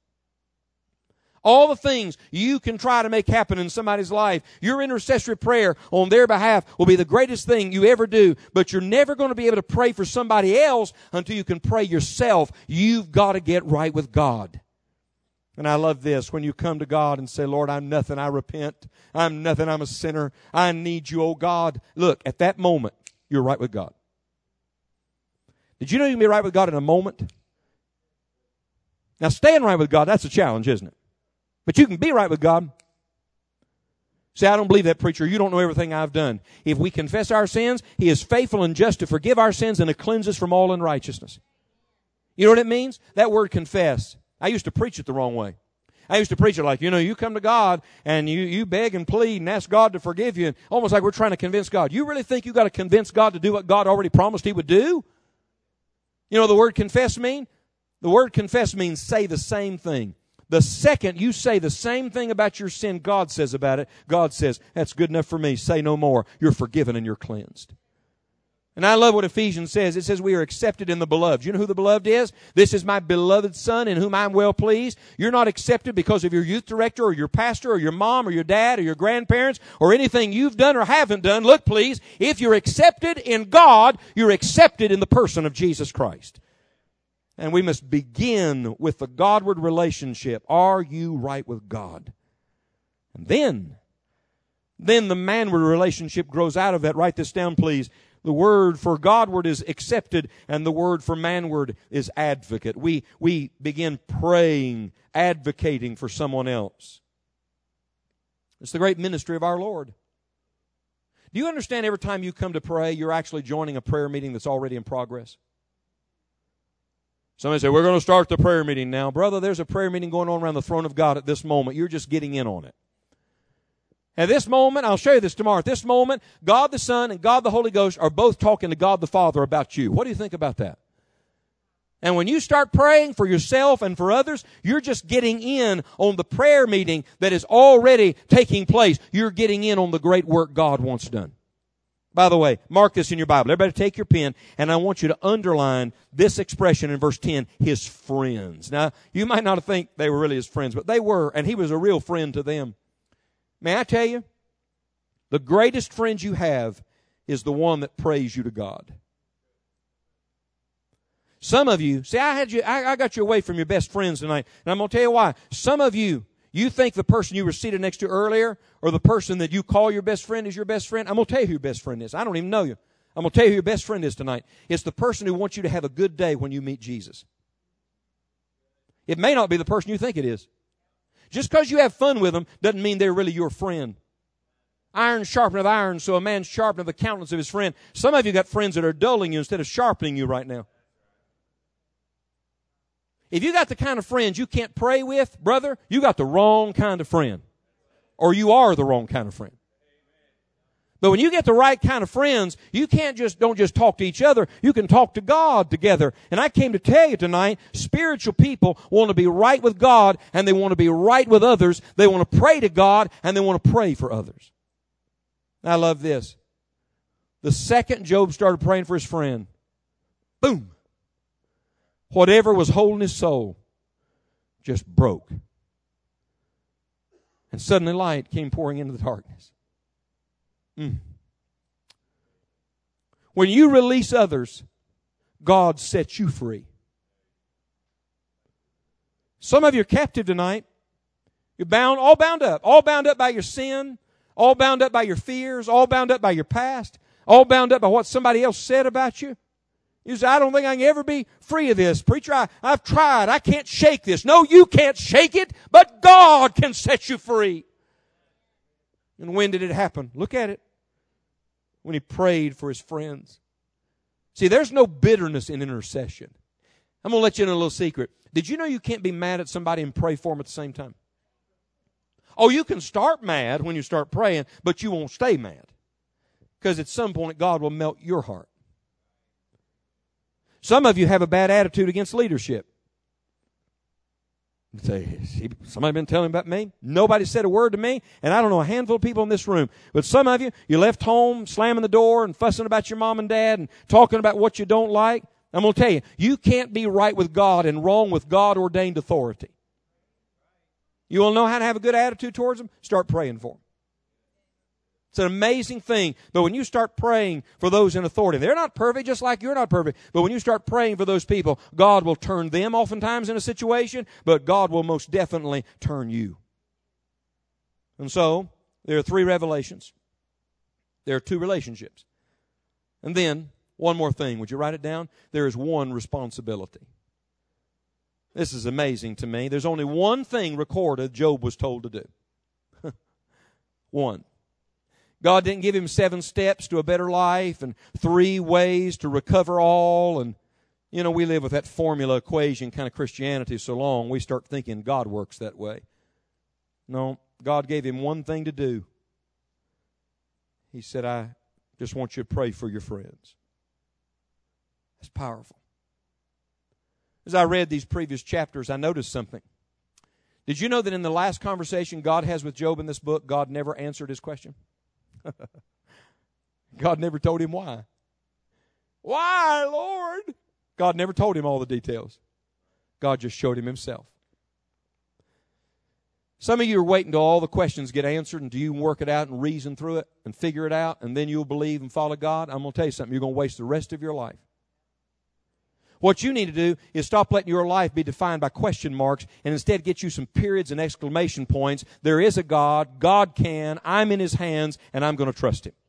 All the things you can try to make happen in somebody's life, your intercessory prayer on their behalf will be the greatest thing you ever do. But you're never going to be able to pray for somebody else until you can pray yourself. You've got to get right with God. And I love this. When you come to God and say, Lord, I'm nothing, I repent. I'm nothing, I'm a sinner. I need you, oh God. Look, at that moment, you're right with God. Did you know you can be right with God in a moment? Now, staying right with God, that's a challenge, isn't it? But you can be right with God. Say, I don't believe that, preacher. You don't know everything I've done. If we confess our sins, He is faithful and just to forgive our sins and to cleanse us from all unrighteousness. You know what it means? That word confess. I used to preach it the wrong way. I used to preach it like, you know, you come to God and you, you beg and plead and ask God to forgive you. And almost like we're trying to convince God. You really think you got to convince God to do what God already promised He would do? You know what the word confess mean? The word confess means say the same thing. The second you say the same thing about your sin God says about it, God says, that's good enough for me. Say no more. You're forgiven and you're cleansed. And I love what Ephesians says. It says we are accepted in the beloved. You know who the beloved is? This is my beloved Son in whom I'm well pleased. You're not accepted because of your youth director or your pastor or your mom or your dad or your grandparents or anything you've done or haven't done. Look, please, if you're accepted in God, you're accepted in the person of Jesus Christ. And we must begin with the Godward relationship. Are you right with God? And then, then the manward relationship grows out of that. Write this down, please. The word for Godward is accepted, and the word for manward is advocate. We, we begin praying, advocating for someone else. It's the great ministry of our Lord. Do you understand every time you come to pray, you're actually joining a prayer meeting that's already in progress? Somebody say, we're going to start the prayer meeting now. Brother, there's a prayer meeting going on around the throne of God at this moment. You're just getting in on it. At this moment, I'll show you this tomorrow. At this moment, God the Son and God the Holy Ghost are both talking to God the Father about you. What do you think about that? And when you start praying for yourself and for others, you're just getting in on the prayer meeting that is already taking place. You're getting in on the great work God wants done. By the way, mark this in your Bible. Everybody take your pen, and I want you to underline this expression in verse ten, His friends. Now, you might not think they were really His friends, but they were, and He was a real friend to them. May I tell you, the greatest friend you have is the one that prays you to God. Some of you, see, I had you, I, I got you away from your best friends tonight, and I'm going to tell you why. Some of you, you think the person you were seated next to earlier or the person that you call your best friend is your best friend. I'm going to tell you who your best friend is. I don't even know you. I'm going to tell you who your best friend is tonight. It's the person who wants you to have a good day when you meet Jesus. It may not be the person you think it is. Just because you have fun with them doesn't mean they're really your friend. Iron sharpeneth iron, so a man sharpeneth the countenance of his friend. Some of you got friends that are dulling you instead of sharpening you right now. If you got the kind of friends you can't pray with, brother, you got the wrong kind of friend. Or you are the wrong kind of friend. But when you get the right kind of friends, you can't just, don't just talk to each other. You can talk to God together. And I came to tell you tonight, spiritual people want to be right with God and they want to be right with others. They want to pray to God and they want to pray for others. I love this. The second Job started praying for his friend, boom. Whatever was holding his soul just broke. And suddenly light came pouring into the darkness. Mm. When you release others, God sets you free. Some of you are captive tonight. You're bound, all bound up. All bound up by your sin. All bound up by your fears. All bound up by your past. All bound up by what somebody else said about you. You say, I don't think I can ever be free of this. Preacher, I, I've tried. I can't shake this. No, you can't shake it, but God can set you free. And when did it happen? Look at it. When he prayed for his friends. See, there's no bitterness in intercession. I'm going to let you in a little secret. Did you know you can't be mad at somebody and pray for them at the same time? Oh, you can start mad when you start praying, but you won't stay mad. Because at some point, God will melt your heart. Some of you have a bad attitude against leadership. You say, somebody been telling about me? Nobody said a word to me, and I don't know a handful of people in this room. But some of you, you left home slamming the door and fussing about your mom and dad and talking about what you don't like. I'm going to tell you, you can't be right with God and wrong with God-ordained authority. You want to know how to have a good attitude towards them? Start praying for them. It's an amazing thing. But when you start praying for those in authority, they're not perfect just like you're not perfect. But when you start praying for those people, God will turn them oftentimes in a situation, but God will most definitely turn you. And so, there are three revelations. There are two relationships. And then, one more thing. Would you write it down? There is one responsibility. This is amazing to me. There's only one thing recorded Job was told to do. One. God didn't give him seven steps to a better life and three ways to recover all. And, you know, we live with that formula equation kind of Christianity so long, we start thinking God works that way. No, God gave him one thing to do. He said, I just want you to pray for your friends. That's powerful. As I read these previous chapters, I noticed something. Did you know that in the last conversation God has with Job in this book, God never answered his question? God never told him why. Why, Lord? God never told him all the details. God just showed him himself. Some of you are waiting till all the questions get answered and do you work it out and reason through it and figure it out and then you'll believe and follow God. I'm going to tell you something. You're going to waste the rest of your life. What you need to do is stop letting your life be defined by question marks and instead get you some periods and exclamation points. There is a God. God can. I'm in His hands, and I'm going to trust Him.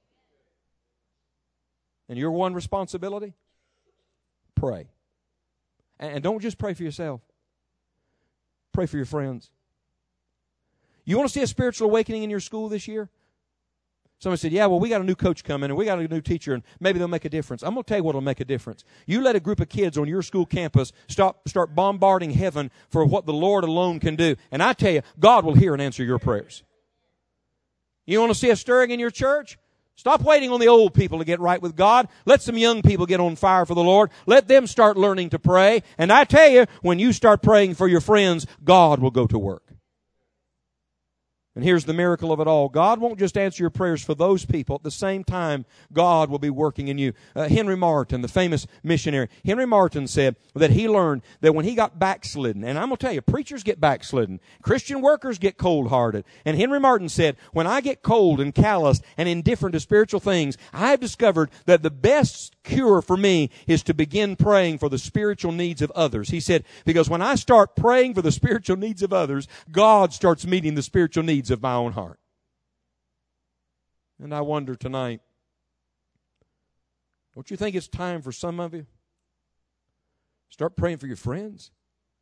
And your one responsibility? Pray. And don't just pray for yourself. Pray for your friends. You want to see a spiritual awakening in your school this year? Somebody said, yeah, well, we got a new coach coming and we got a new teacher and maybe they'll make a difference. I'm going to tell you what will make a difference. You let a group of kids on your school campus stop, start bombarding heaven for what the Lord alone can do. And I tell you, God will hear and answer your prayers. You want to see a stirring in your church? Stop waiting on the old people to get right with God. Let some young people get on fire for the Lord. Let them start learning to pray. And I tell you, when you start praying for your friends, God will go to work. And here's the miracle of it all. God won't just answer your prayers for those people. At the same time, God will be working in you. Uh, Henry Martin, the famous missionary, Henry Martin said that he learned that when he got backslidden, and I'm going to tell you, preachers get backslidden. Christian workers get cold-hearted. And Henry Martin said, when I get cold and calloused and indifferent to spiritual things, I have discovered that the best cure for me is to begin praying for the spiritual needs of others. He said, because when I start praying for the spiritual needs of others, God starts meeting the spiritual needs of my own heart. And I wonder tonight, don't you think it's time for some of you? Start praying for your friends.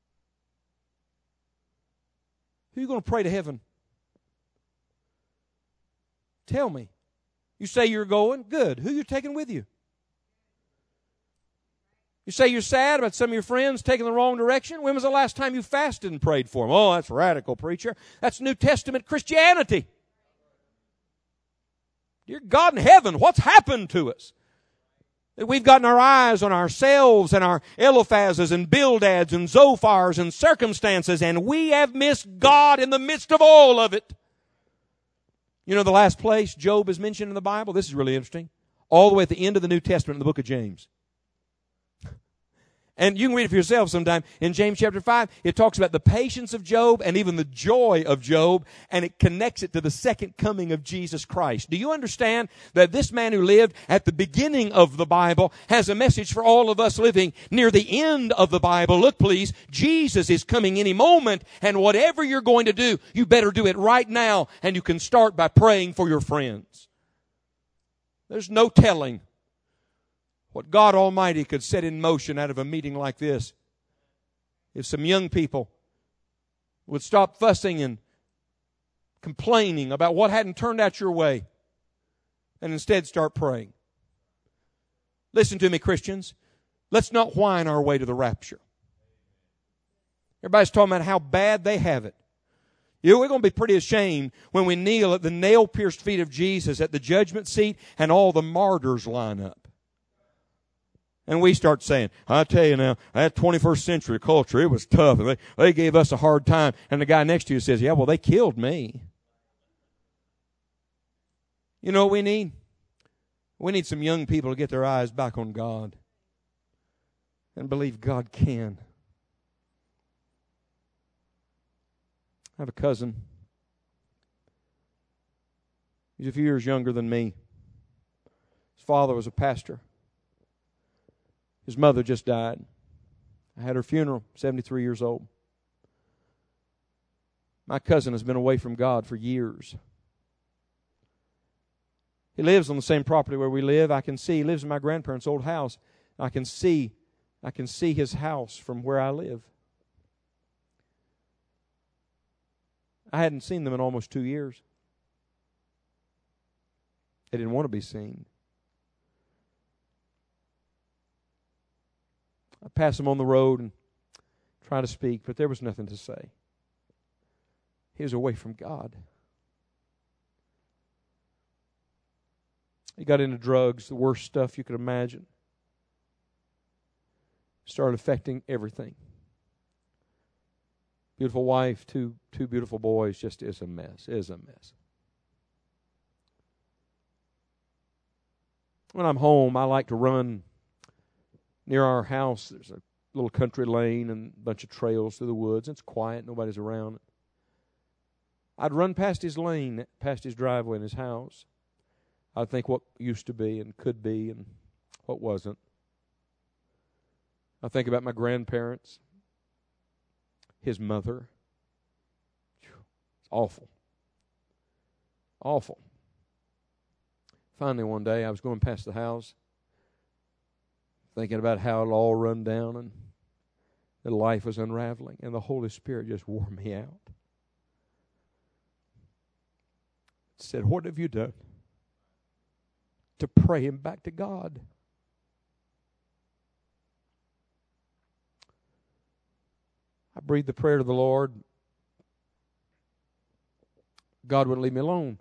Who are you going to pray to heaven? Tell me. You say you're going? Good. Who are you taking with you? You say you're sad about some of your friends taking the wrong direction? When was the last time you fasted and prayed for them? Oh, that's radical, preacher. That's New Testament Christianity. Dear God in heaven, what's happened to us? We've gotten our eyes on ourselves and our Eliphazes and Bildads and Zophars and circumstances, and we have missed God in the midst of all of it. You know the last place Job is mentioned in the Bible? This is really interesting. All the way at the end of the New Testament in the book of James. And you can read it for yourself sometime. In James chapter five, it talks about the patience of Job and even the joy of Job, and it connects it to the second coming of Jesus Christ. Do you understand that this man who lived at the beginning of the Bible has a message for all of us living near the end of the Bible? Look, please, Jesus is coming any moment, and whatever you're going to do, you better do it right now, and you can start by praying for your friends. There's no telling what God Almighty could set in motion out of a meeting like this. If some young people would stop fussing and complaining about what hadn't turned out your way and instead start praying. Listen to me, Christians. Let's not whine our way to the rapture. Everybody's talking about how bad they have it. You know, we're going to be pretty ashamed when we kneel at the nail-pierced feet of Jesus at the judgment seat and all the martyrs line up. And we start saying, I tell you now, that twenty-first century culture, it was tough. And they, they gave us a hard time. And the guy next to you says, yeah, well, they killed me. You know what we need? We need some young people to get their eyes back on God and believe God can. I have a cousin. He's a few years younger than me. His father was a pastor. His mother just died. I had her funeral, seventy-three years old. My cousin has been away from God for years. He lives on the same property where we live. I can see, he lives in my grandparents' old house. I can see, I can see his house from where I live. I hadn't seen them in almost two years. They didn't want to be seen. I pass them on the road and try to speak, but there was nothing to say. He was away from God. He got into drugs, the worst stuff you could imagine. Started affecting everything. Beautiful wife, two two beautiful boys, just is a mess, is a mess. When I'm home, I like to run near our house. There's a little country lane and a bunch of trails through the woods. It's quiet, nobody's around. I'd run past his lane, past his driveway in his house. I'd think what used to be and could be and what wasn't. I think about my grandparents, his mother. It's awful. Awful. Finally, one day, I was going past the house, thinking about how it all run down and that life was unraveling, and the Holy Spirit just wore me out. It said, what have you done to pray him back to God? I breathed the prayer to the Lord. God wouldn't leave me alone.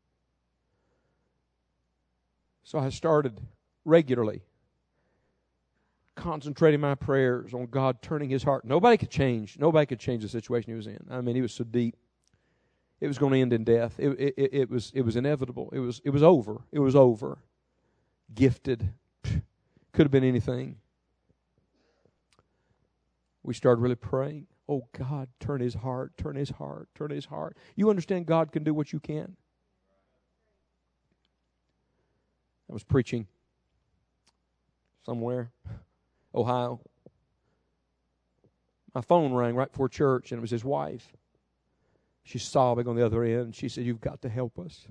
So I started regularly concentrating my prayers on God turning his heart. Nobody could change. Nobody could change the situation he was in. I mean, he was so deep. It was going to end in death. It, it, it, it was it was inevitable. It was it was over. It was over. Gifted. Could have been anything. We started really praying. Oh, God, turn his heart, turn his heart, turn his heart. You understand God can do what you can? I was preaching somewhere, Ohio. My phone rang right before church, and it was his wife. She's sobbing on the other end. She said, you've got to help us.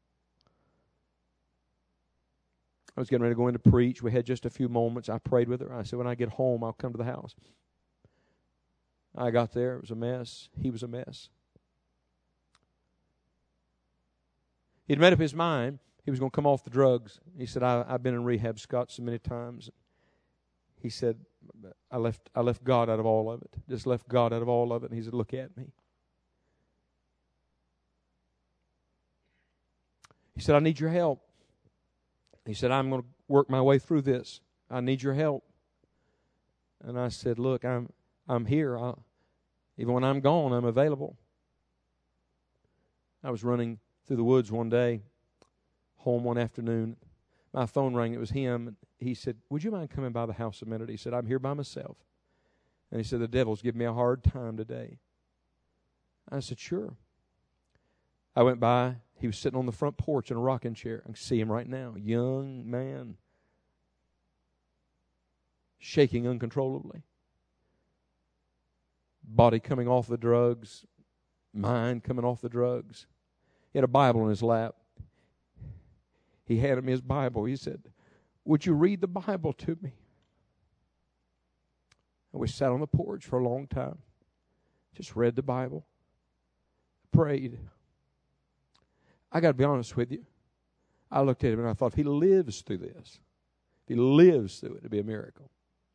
I was getting ready to go in to preach. We had just a few moments. I prayed with her. I said, when I get home, I'll come to the house. I got there. It was a mess. He was a mess. He'd made up his mind. He was going to come off the drugs. He said, I, I've been in rehab, Scott, so many times. He said, I left I left God out of all of it. Just left God out of all of it. And he said, look at me. He said, I need your help. He said, I'm going to work my way through this. I need your help. And I said, look, I'm I'm here. I'll, even when I'm gone, I'm available. I was running through the woods one day, home one afternoon. My phone rang. It was him. He said, would you mind coming by the house a minute? He said, I'm here by myself. And he said, the devil's giving me a hard time today. I said, sure. I went by. He was sitting on the front porch in a rocking chair. I can see him right now. Young man. Shaking uncontrollably. Body coming off the drugs. Mind coming off the drugs. He had a Bible in his lap. He handed me his Bible. He said, would you read the Bible to me? And we sat on the porch for a long time. Just read the Bible. Prayed. I got to be honest with you. I looked at him and I thought, if he lives through this, if he lives through it, it'd be a miracle.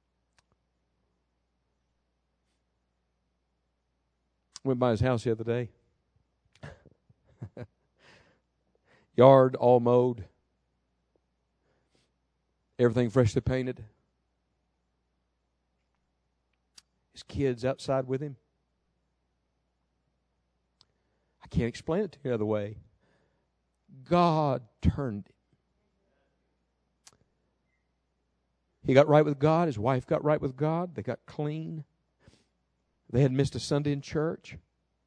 Went by his house the other day. Yard all mowed. Everything freshly painted. kids outside with him. I can't explain it the other way. God turned him. He got right with God. His wife got right with God. They got clean. They had missed a Sunday in church.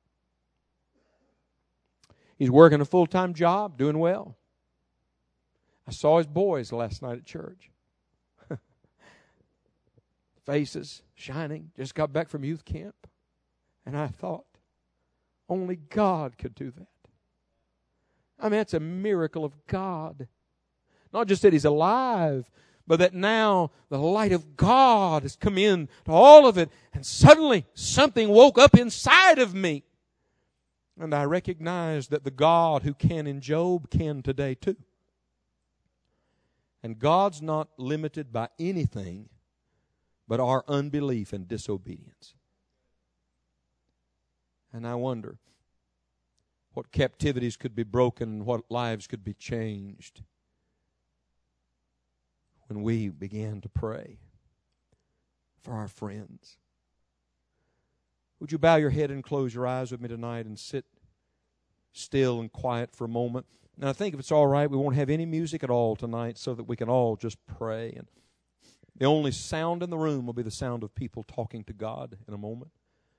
He's working a full-time job, doing well. I saw his boys last night at church. Faces shining. Just got back from youth camp. And I thought, only God could do that. I mean, that's a miracle of God. Not just that he's alive, but that now the light of God has come in to all of it. And suddenly something woke up inside of me. And I recognized that the God who can in Job can today too. And God's not limited by anything but our unbelief and disobedience. And I wonder what captivities could be broken and what lives could be changed when we began to pray for our friends. Would you bow your head and close your eyes with me tonight and sit still and quiet for a moment? And I think if it's all right, we won't have any music at all tonight so that we can all just pray. And the only sound in the room will be the sound of people talking to God in a moment.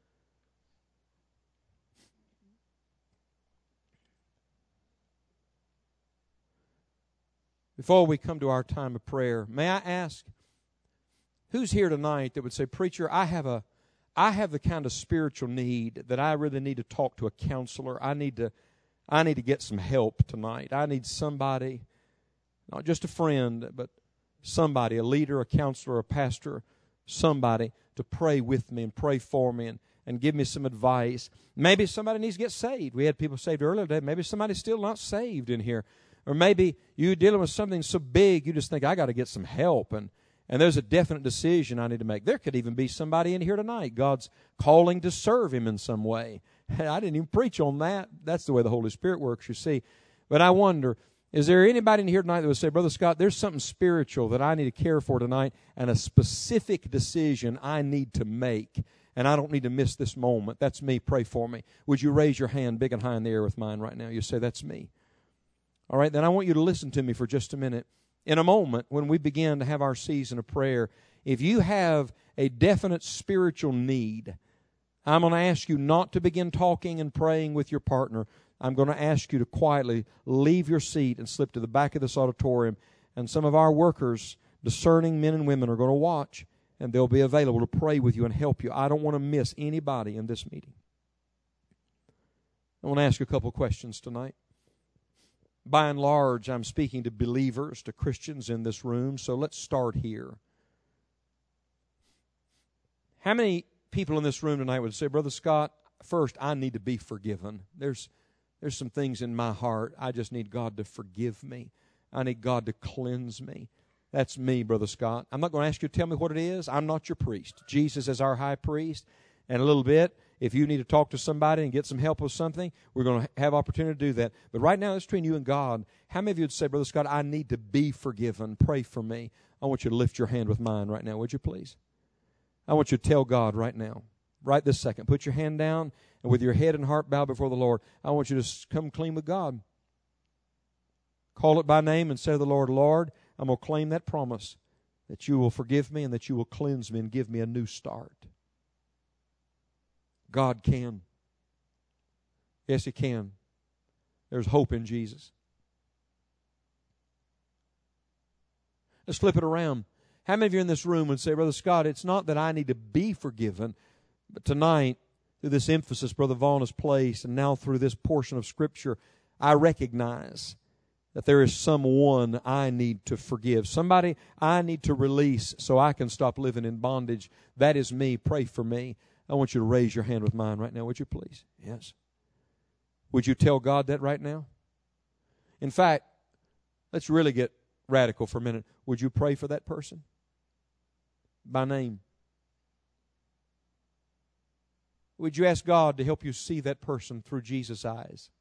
Before we come to our time of prayer, may I ask, who's here tonight that would say, Preacher, I have a, I have the kind of spiritual need that I really need to talk to a counselor. I need to, I need to get some help tonight. I need somebody, not just a friend, but somebody, a leader, a counselor, a pastor, somebody to pray with me and pray for me and, and give me some advice. Maybe somebody needs to get saved. We had people saved earlier today. Maybe somebody's still not saved in here. Or maybe you're dealing with something so big you just think, I got to get some help. And, and there's a definite decision I need to make. There could even be somebody in here tonight. God's calling to serve him in some way. I didn't even preach on that. That's the way the Holy Spirit works, you see. But I wonder, is there anybody in here tonight that would say, Brother Scott, there's something spiritual that I need to care for tonight and a specific decision I need to make, and I don't need to miss this moment. That's me. Pray for me. Would you raise your hand big and high in the air with mine right now? You say, that's me. All right, then I want you to listen to me for just a minute. In a moment, when we begin to have our season of prayer, if you have a definite spiritual need, I'm going to ask you not to begin talking and praying with your partner. I'm going to ask you to quietly leave your seat and slip to the back of this auditorium. And some of our workers, discerning men and women, are going to watch, and they'll be available to pray with you and help you. I don't want to miss anybody in this meeting. I want to ask you a couple questions tonight. By and large, I'm speaking to believers, to Christians in this room, so let's start here. How many people in this room tonight would say, Brother Scott, first, I need to be forgiven. There's, there's some things in my heart. I just need God to forgive me. I need God to cleanse me. That's me, Brother Scott. I'm not going to ask you to tell me what it is. I'm not your priest. Jesus is our high priest. And a little bit, if you need to talk to somebody and get some help with something, we're going to have opportunity to do that. But right now, it's between you and God. How many of you would say, Brother Scott, I need to be forgiven. Pray for me. I want you to lift your hand with mine right now, would you please? I want you to tell God right now, right this second. Put your hand down, and with your head and heart bowed before the Lord, I want you to come clean with God. Call it by name and say to the Lord, Lord, I'm going to claim that promise that you will forgive me and that you will cleanse me and give me a new start. God can. Yes, He can. There's hope in Jesus. Let's flip it around. How many of you in this room would say, Brother Scott, it's not that I need to be forgiven, but tonight, through this emphasis Brother Vaughn has placed, and now through this portion of Scripture, I recognize that there is someone I need to forgive. Somebody I need to release so I can stop living in bondage. That is me. Pray for me. I want you to raise your hand with mine right now, would you please? Yes. Would you tell God that right now? In fact, let's really get radical for a minute. Would you pray for that person? By name. Would you ask God to help you see that person through Jesus' eyes?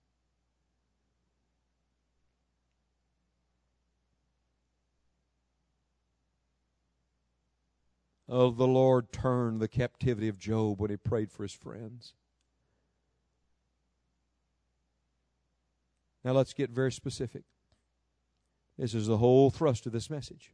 Oh, the Lord turned the captivity of Job when he prayed for his friends. Now let's get very specific. This is the whole thrust of this message.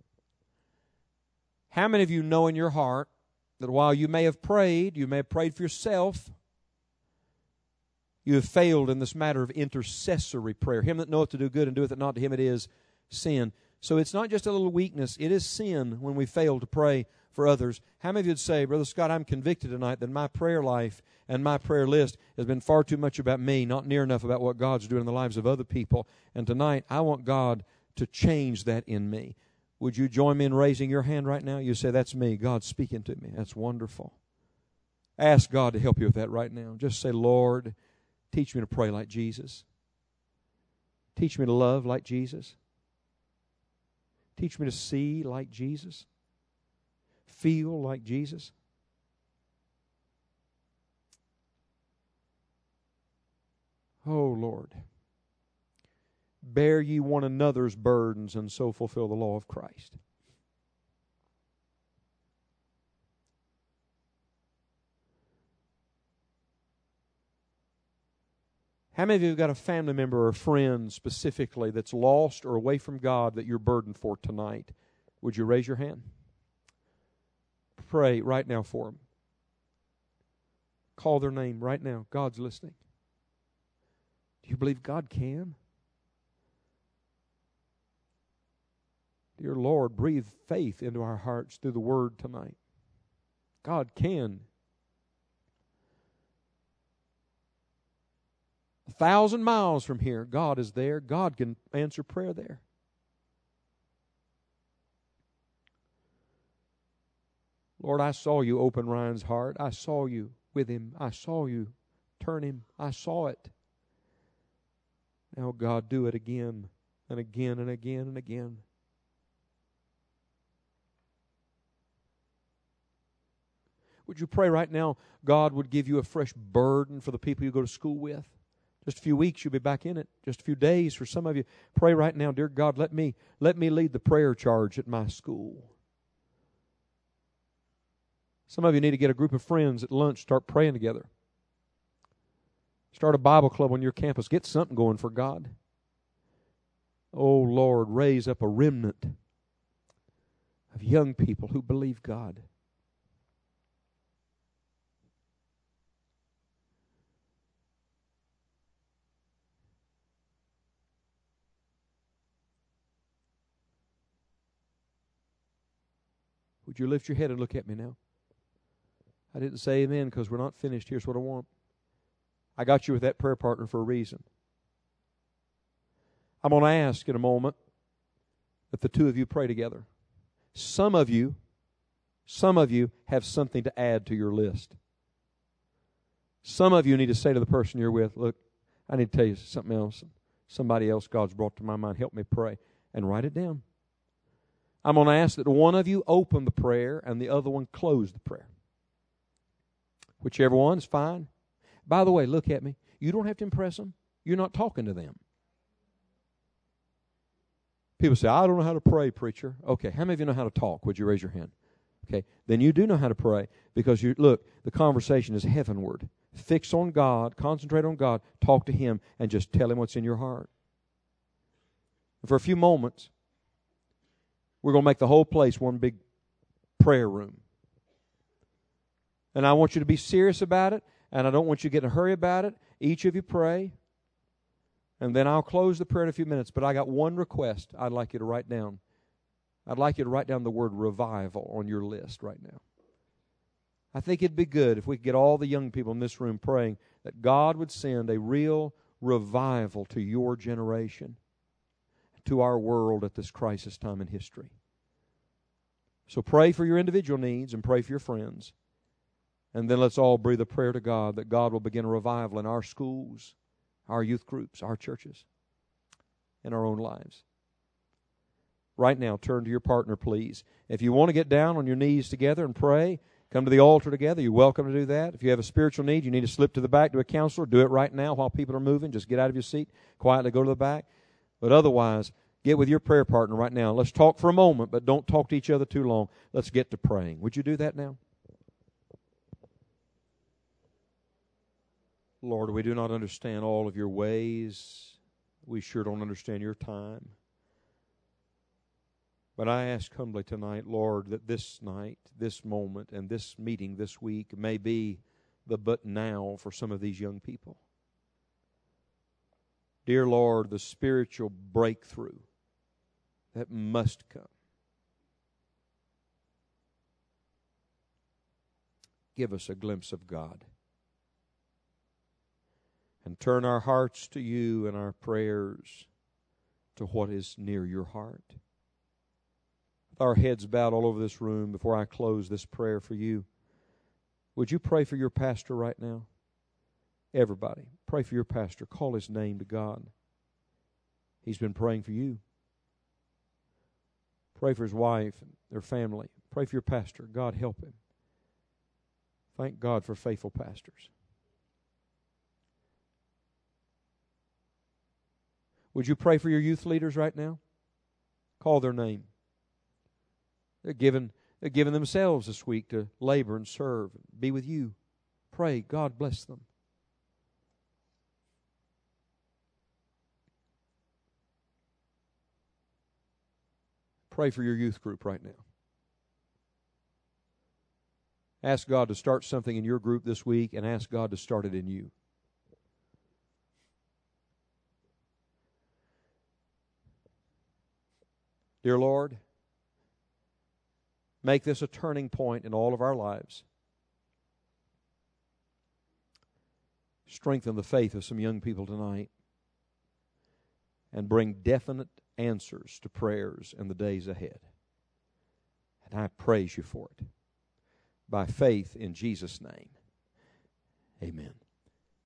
How many of you know in your heart that while you may have prayed, you may have prayed for yourself, you have failed in this matter of intercessory prayer? Him that knoweth to do good and doeth it not, to him it is sin. So it's not just a little weakness. It is sin when we fail to pray for others. How many of you would say, Brother Scott, I'm convicted tonight that my prayer life and my prayer list has been far too much about me, not near enough about what God's doing in the lives of other people. And tonight, I want God to change that in me. Would you join me in raising your hand right now? You say, that's me. God's speaking to me. That's wonderful. Ask God to help you with that right now. Just say, Lord, teach me to pray like Jesus. Teach me to love like Jesus. Teach me to see like Jesus. Feel like Jesus. Oh, Lord. Bear ye one another's burdens, and so fulfill the law of Christ. How many of you have got a family member or a friend specifically that's lost or away from God that you're burdened for tonight? Would you raise your hand? Pray right now for them. Call their name right now. God's listening. Do you believe God can? Dear Lord, breathe faith into our hearts through the Word tonight. God can. A thousand miles from here, God is there. God can answer prayer there. Lord, I saw you open Ryan's heart. I saw you with him. I saw you turn him. I saw it. Now, God, do it again and again and again and again. Would you pray right now God would give you a fresh burden for the people you go to school with? Just a few weeks, you'll be back in it. Just a few days for some of you. Pray right now, dear God, let me, let me lead the prayer charge at my school. Some of you need to get a group of friends at lunch, start praying together. Start a Bible club on your campus. Get something going for God. Oh, Lord, raise up a remnant of young people who believe God. Would you lift your head and look at me now? I didn't say amen because we're not finished. Here's what I want. I got you with that prayer partner for a reason. I'm going to ask in a moment that the two of you pray together. Some of you, some of you have something to add to your list. Some of you need to say to the person you're with, look, I need to tell you something else. Somebody else God's brought to my mind. Help me pray. And write it down. I'm going to ask that one of you open the prayer and the other one close the prayer. Whichever one is fine. By the way, look at me. You don't have to impress them. You're not talking to them. People say, I don't know how to pray, preacher. Okay, how many of you know how to talk? Would you raise your hand? Okay, then you do know how to pray because, you look, the conversation is heavenward. Fix on God, concentrate on God, talk to Him, and just tell Him what's in your heart. And for a few moments, we're going to make the whole place one big prayer room. And I want you to be serious about it, and I don't want you to get in a hurry about it. Each of you pray, and then I'll close the prayer in a few minutes. But I got one request I'd like you to write down. I'd like you to write down the word revival on your list right now. I think it'd be good if we could get all the young people in this room praying that God would send a real revival to your generation, to our world at this crisis time in history. So pray for your individual needs and pray for your friends. And then let's all breathe a prayer to God that God will begin a revival in our schools, our youth groups, our churches, in our own lives. Right now, turn to your partner, please. If you want to get down on your knees together and pray, come to the altar together. You're welcome to do that. If you have a spiritual need, you need to slip to the back to a counselor. Do it right now while people are moving. Just get out of your seat, quietly go to the back. But otherwise, Get with your prayer partner right now. Let's talk for a moment, but don't talk to each other too long. Let's get to praying. Would you do that now? Lord, we do not understand all of your ways. We sure don't understand your time. But I ask humbly tonight, Lord, that this night, this moment, and this meeting this week may be the but now for some of these young people. Dear Lord, the spiritual breakthrough that must come. Give us a glimpse of God. And turn our hearts to you and our prayers to what is near your heart. With our heads bowed all over this room, before I close this prayer for you, would you pray for your pastor right now? Everybody, pray for your pastor. Call his name to God. He's been praying for you. Pray for his wife and their family. Pray for your pastor. God help him. Thank God for faithful pastors. Would you pray for your youth leaders right now? Call their name. They're given, they're given themselves this week to labor and serve, and be with you. Pray, God bless them. Pray for your youth group right now. Ask God to start something in your group this week, and ask God to start it in you. Dear Lord, make this a turning point in all of our lives. Strengthen the faith of some young people tonight, and bring definite answers to prayers in the days ahead. And I praise you for it. By faith in Jesus' name, amen.